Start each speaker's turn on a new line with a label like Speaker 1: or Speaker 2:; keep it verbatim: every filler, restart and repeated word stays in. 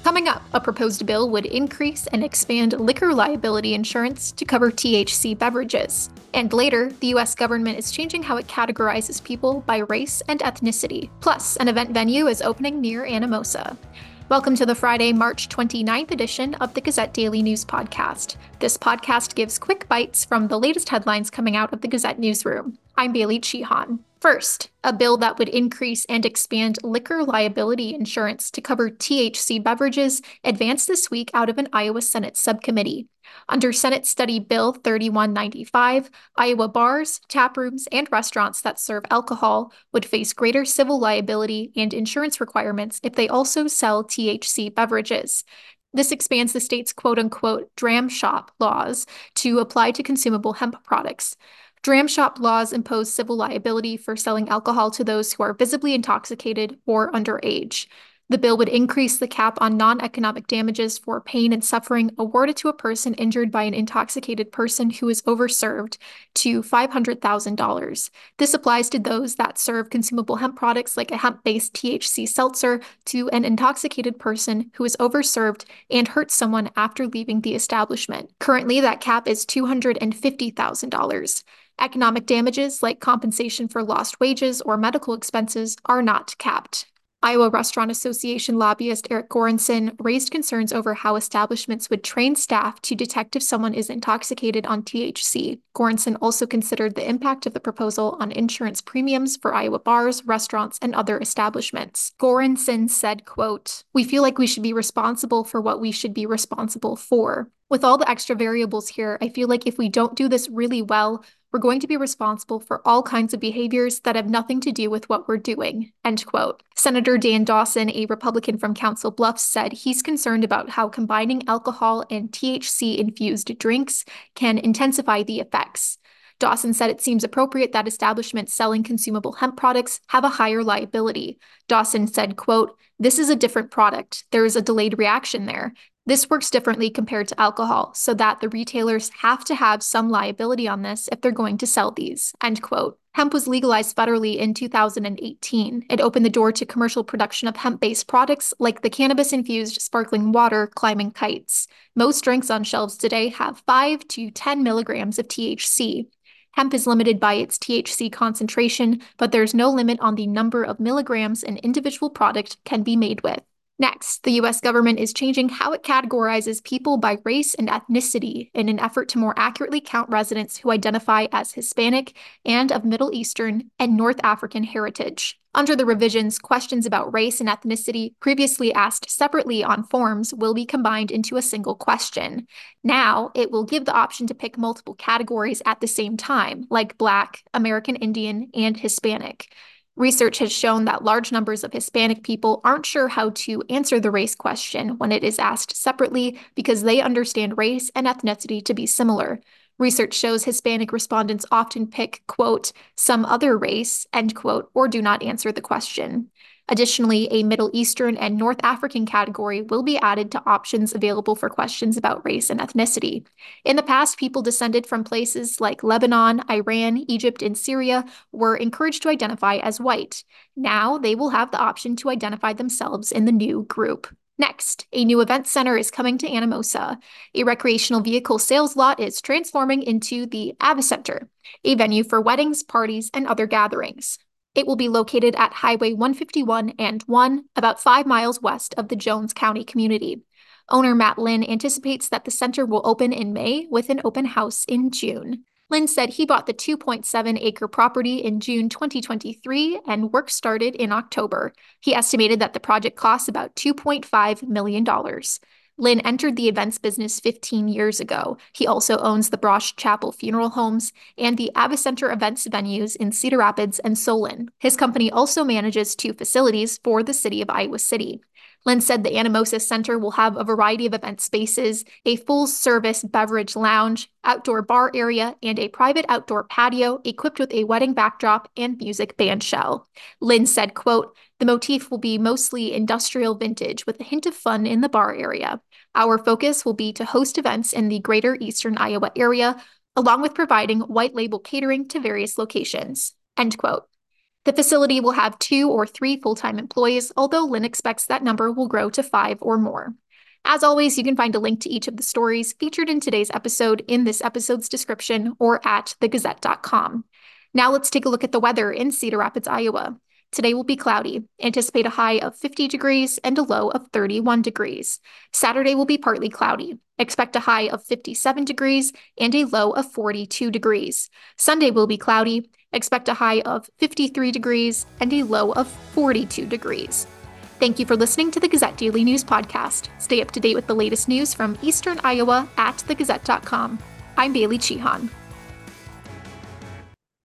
Speaker 1: Coming up, a proposed bill would increase and expand liquor liability insurance to cover T H C beverages. And later, the U S government is changing how it categorizes people by race and ethnicity. Plus, an event venue is opening near Anamosa. Welcome to the Friday, March twenty-ninth edition of the Gazette Daily News Podcast. This podcast gives quick bites from the latest headlines coming out of the Gazette newsroom. I'm Bailey Chihan. First, a bill that would increase and expand liquor liability insurance to cover T H C beverages advanced this week out of an Iowa Senate subcommittee. Under Senate Study Bill thirty-one ninety-five, Iowa bars, tap rooms, and restaurants that serve alcohol would face greater civil liability and insurance requirements if they also sell T H C beverages. This expands the state's quote-unquote dram shop laws to apply to consumable hemp products. Dram shop laws impose civil liability for selling alcohol to those who are visibly intoxicated or underage. The bill would increase the cap on non-economic damages for pain and suffering awarded to a person injured by an intoxicated person who is overserved to five hundred thousand dollars. This applies to those that serve consumable hemp products like a hemp-based T H C seltzer to an intoxicated person who is overserved and hurts someone after leaving the establishment. Currently, that cap is two hundred fifty thousand dollars. Economic damages, like compensation for lost wages or medical expenses, are not capped. Iowa Restaurant Association lobbyist Eric Goranson raised concerns over how establishments would train staff to detect if someone is intoxicated on T H C. Goranson also considered the impact of the proposal on insurance premiums for Iowa bars, restaurants, and other establishments. Goranson said, quote, "We feel like we should be responsible for what we should be responsible for. With all the extra variables here, I feel like if we don't do this really well, we're going to be responsible for all kinds of behaviors that have nothing to do with what we're doing," end quote. Senator Dan Dawson, a Republican from Council Bluffs, said he's concerned about how combining alcohol and T H C-infused drinks can intensify the effects. Dawson said it seems appropriate that establishments selling consumable hemp products have a higher liability. Dawson said, quote, "This is a different product. There is a delayed reaction there. This works differently compared to alcohol, so that the retailers have to have some liability on this if they're going to sell these," end quote. Hemp was legalized federally in two thousand eighteen. It opened the door to commercial production of hemp-based products like the cannabis-infused sparkling water Climbing Kites. Most drinks on shelves today have five to ten milligrams of T H C. Hemp is limited by its T H C concentration, but there's no limit on the number of milligrams an individual product can be made with. Next, the U S government is changing how it categorizes people by race and ethnicity in an effort to more accurately count residents who identify as Hispanic and of Middle Eastern and North African heritage. Under the revisions, questions about race and ethnicity previously asked separately on forms will be combined into a single question. Now, it will give the option to pick multiple categories at the same time, like Black, American Indian, and Hispanic. Research has shown that large numbers of Hispanic people aren't sure how to answer the race question when it is asked separately because they understand race and ethnicity to be similar. Research shows Hispanic respondents often pick, quote, "some other race," end quote, or do not answer the question. Additionally, a Middle Eastern and North African category will be added to options available for questions about race and ethnicity. In the past, people descended from places like Lebanon, Iran, Egypt, and Syria were encouraged to identify as white. Now, they will have the option to identify themselves in the new group. Next, a new event center is coming to Anamosa. A recreational vehicle sales lot is transforming into the Avicenter, a venue for weddings, parties, and other gatherings. It will be located at Highway one fifty-one and one, about five miles west of the Jones County community. Owner Matt Lynn anticipates that the center will open in May with an open house in June. Lynn said he bought the two point seven acre property in June twenty twenty-three and work started in October. He estimated that the project costs about two point five million dollars. Lynn entered the events business fifteen years ago. He also owns the Brosh Chapel Funeral Homes and the Avicenter events venues in Cedar Rapids and Solon. His company also manages two facilities for the city of Iowa City. Lynn said the Anamosa Center will have a variety of event spaces, a full-service beverage lounge, outdoor bar area, and a private outdoor patio equipped with a wedding backdrop and music band shell. Lynn said, quote, "The motif will be mostly industrial vintage with a hint of fun in the bar area. Our focus will be to host events in the greater Eastern Iowa area, along with providing white label catering to various locations," end quote. The facility will have two or three full-time employees, although Lynn expects that number will grow to five or more. As always, you can find a link to each of the stories featured in today's episode in this episode's description or at the gazette dot com. Now let's take a look at the weather in Cedar Rapids, Iowa. Today will be cloudy. Anticipate a high of fifty degrees and a low of thirty-one degrees. Saturday will be partly cloudy. Expect a high of fifty-seven degrees and a low of forty-two degrees. Sunday will be cloudy. Expect a high of fifty-three degrees and a low of forty-two degrees. Thank you for listening to the Gazette Daily News Podcast. Stay up to date with the latest news from Eastern Iowa at the gazette dot com. I'm Bailey Chihan.